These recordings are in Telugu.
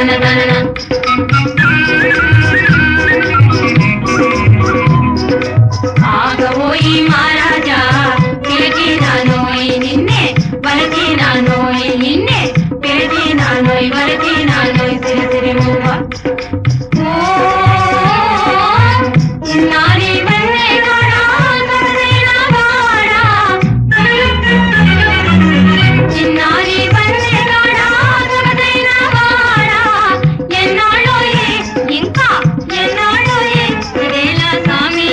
ఆగబోయి మహారాజా పిలిచినానోయ్ నిన్నే వలచినానోయ్ నిన్నే పిలిచినానోయ్ వలచినానోయ్ సిరి సిరి మువ్వ నారీ వన్నే కాడా సొగసైన వాడా చిన్నారి వన్నే కాడా సొగసైన వాడా ఎన్నాళ్ళోయే ఇంకా ఎన్నాళ్ళోయే ఇదేలా సామి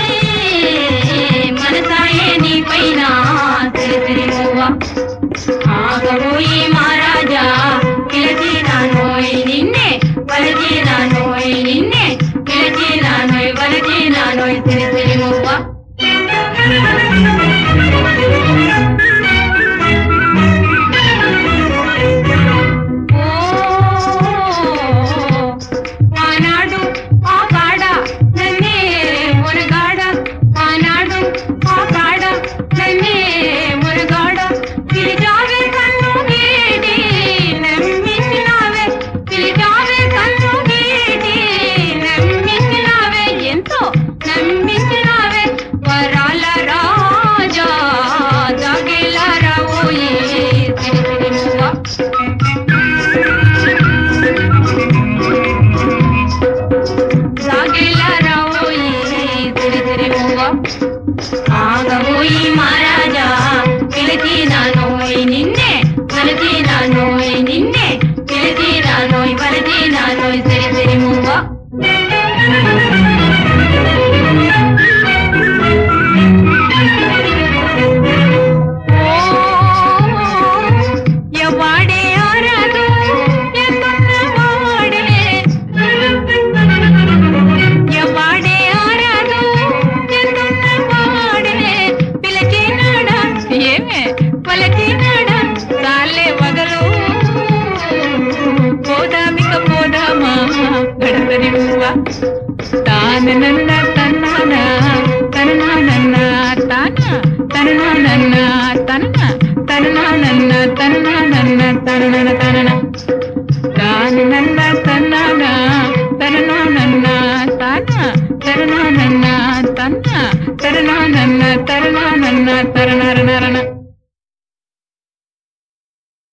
మనసాయే నీ పైన సిరి సిరి మువ్వ ఆగబోయి మహారాజా పిలిచినానోయ్ నిన్నే వలచినానోయ్ నిన్నే పిలిచినానోయ్ వలచినానోయ్ సిరి సిరి మువ్వ ఆనాడు ఆ కాడ నన్నే మునగాడ ఆనాడు ఆ కాడ నన్నే మునగాడ పిలిచావే కన్ను గీటి నమ్మించినావే పిలిచావే కన్ను గీటి నమ్మించినావే ఎంతో నమ్మించినావే వరాల రాజా జాగేలా రావోయే సిరి సిరి మువ్వ జాగేలా రావోయే సిరి సిరి మువ్వ ఆగబోయి మహారాజా పిలిచినానోయ్ నిన్నే వలచినానోయ్ నిన్నే పిలిచినానోయ్ వలచినానోయ్ సిరి సిరి మువ్వ ఎవాడే ఆరాదు ఎందున్న వాడే ఎవాడే ఆరాదు ఎందున్న వాడే పిలిచినాడా ఏమే పలిచినాడా సాలే వగలు పోదామిక పోదామా గడపని మువ్వ తానన్న తన్నాన తననానన్న తాన తననానన్న తనన తననానన్న తననా